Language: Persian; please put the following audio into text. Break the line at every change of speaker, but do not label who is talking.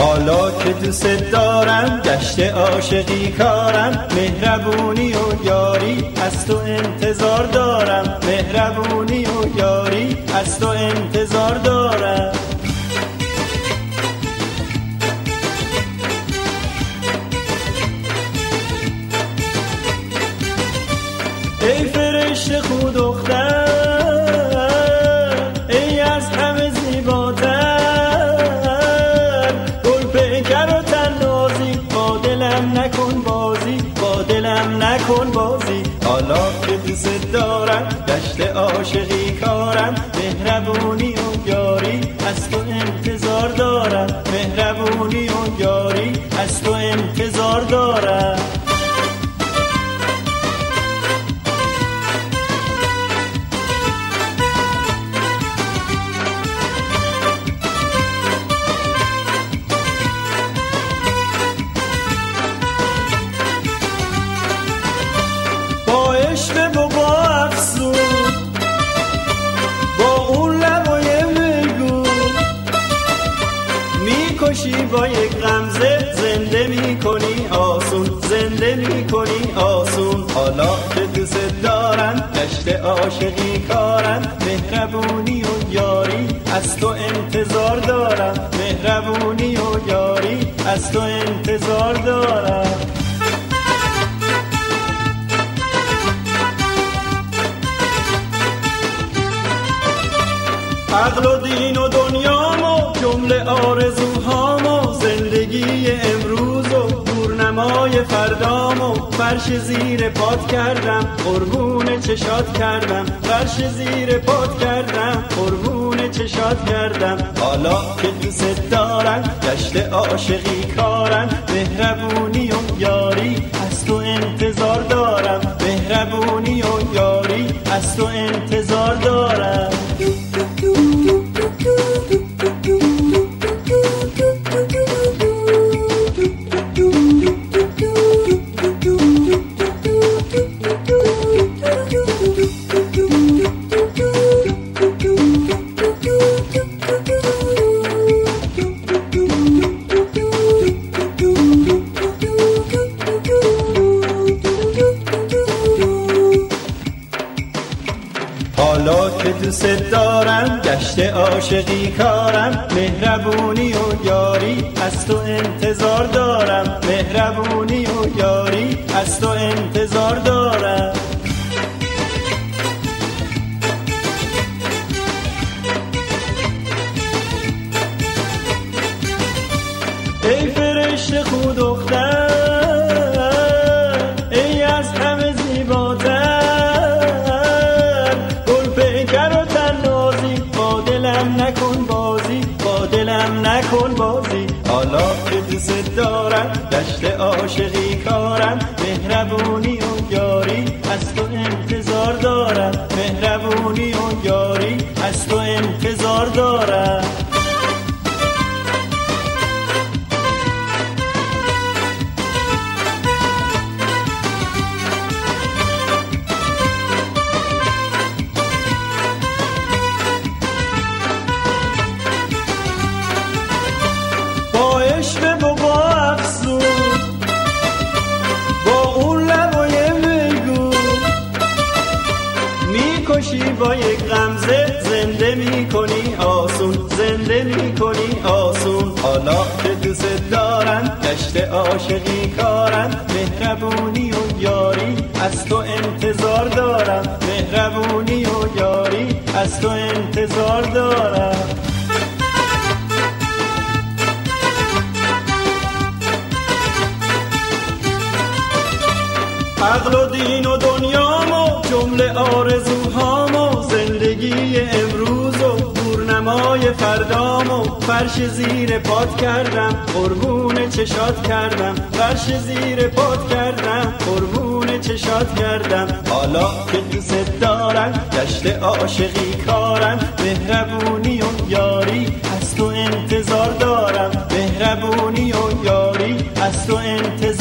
حالا که دوست دارم گشت عاشقی کارم، مهربونی و یاری از تو انتظار دارم، مهربونی و یاری از تو انتظار دارم. ای فرشته خود دختر، ای از همه زیباتر، گل پیکر و تنازی، با دلم نکن بازی، با دلم نکن بازی. حالا که دوست دارم گشت عاشقی کارم، مهربونی و یاری از تو انتظار دارم، مهربونی و یاری از تو انتظار دارم. عشق و با افسون، با اون لبای میگون، میکشی با یک غمزه، زنده میکنی آسون، زنده میکنی آسون. حالا که دوست دارم گشت عاشقی کارم، مهربونی و یاری از تو انتظار دارم، مهربونی و یاری از تو انتظار دارم. عقل و دین و دنیامو، جمله آرزوهامو، زندگی امروز و دورنمای فردامو، فرش زیر پات کردم، قربون چشات کردم، فرش زیر پات کردم، قربون چشات کردم. حالا که دوست دارم گشت عاشقی کارم، مهربونی و یاری از تو انتظار دارم، مهربونی و یاری از تو انتظار دارم. حالا که دوست دارم گشت عاشقی کارم، مهربونی و یاری از تو انتظار دارم، مهربونی و یاری از تو انتظار دارم. ای فرشته خود دختر، ای از همه زیباتر، گل پیکر و تنازی، با دلم نکن بازی، با دلم نکن بازی. حالا که دوست دارم گشت عاشقی کارم، مهربونی و یاری از تو انتظار دارم، مهربونی و یاری از تو انتظار دارم. عشق و با افسون، با اون لبای میگون، میکشی با یک غمزه، زنده میکنی آسون، زنده میکنی آسون. حالا که دوست دارم گشت عاشقی کارم، مهربونی و یاری از تو انتظار دارم، مهربونی و یاری از تو انتظار دارم. عقل و دین و دنیامو، جمله آرزوهامو، زندگی امروز و دورنمای فردامو، فرش زیر پات کردم، قربون چشات کردم، فرش زیر پات کردم، قربون چشات کردم. حالا که دوست دارم گشت عاشقی کارم، مهربونی و یاری از تو انتظار دارم، مهربونی و یاری از تو انتظار